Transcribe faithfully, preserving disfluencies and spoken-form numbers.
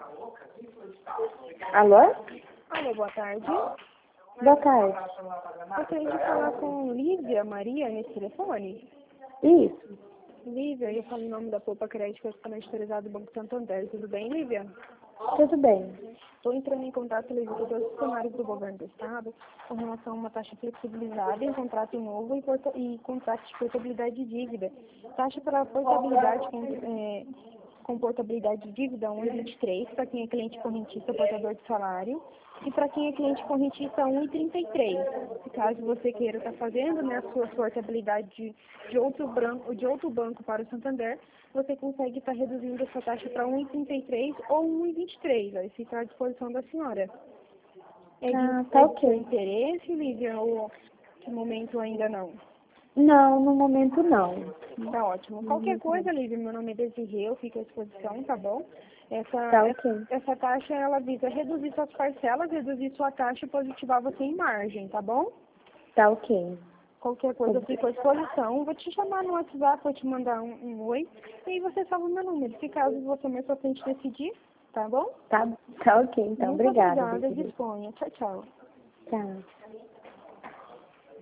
Alô? Alô, boa tarde. Boa tarde. Gostaria de falar com Lívia Maria nesse telefone. Isso. Lívia, eu falo em nome da Poupa Crédito Autorizado do Banco Santander. Tudo bem, Lívia? Tudo bem. Estou entrando em contato, Lívia, com todos os funcionários do governo do Estado com relação a uma taxa flexibilizada em contrato novo e, porta, e contrato de portabilidade de dívida. Taxa para portabilidade com, é, com portabilidade de dívida um vírgula vinte e três para quem é cliente correntista portador de salário e para quem é cliente correntista um vírgula trinta e três. Se caso você queira estar fazendo, né, a sua portabilidade de, de, outro branco, de outro banco para o Santander, você consegue estar reduzindo essa taxa para um vírgula trinta e três ou um vírgula vinte e três. Aí fica à disposição da senhora. É de, Ah, tá é de ok. seu interesse, Lívia, ou de momento ainda não? Não, no momento não. Tá ótimo. Qualquer coisa, Lívia, meu nome é Desirê, eu fico à disposição, tá bom? Essa, Tá essa, ok. essa taxa, ela visa reduzir suas parcelas, reduzir sua taxa e positivar você em margem, tá bom? Tá ok. Qualquer coisa eu fico à disposição. Vou te chamar no WhatsApp, vou te mandar um, um oi, e aí você salva o meu número. Se caso você mais pra frente decidir, tá bom? Tá, tá ok, então. Muito Obrigada, obrigada, Desirê. disponha. Tchau, tchau. Tchau.